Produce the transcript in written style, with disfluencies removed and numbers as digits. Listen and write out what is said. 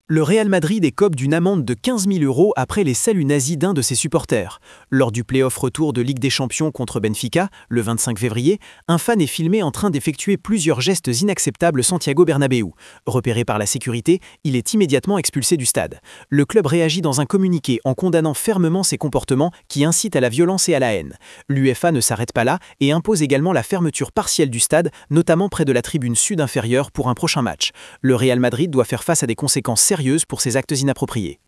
Le Real Madrid écope d'une amende de 15 000 € après les saluts nazis d'un de ses supporters. Lors du play-off retour de Ligue des Champions contre Benfica, le 25 février, un fan est filmé en train d'effectuer plusieurs gestes inacceptables Santiago Bernabéu. Repéré par la sécurité, il est immédiatement expulsé du stade. Le club réagit dans un communiqué en condamnant fermement ces comportements qui incitent à la violence et à la haine. L'UEFA ne s'arrête pas là et impose également la fermeture partielle du stade, notamment près de la tribune sud inférieure pour un prochain match. Le Real Madrid doit faire face à des conséquences sérieuses pour ces actes inappropriés.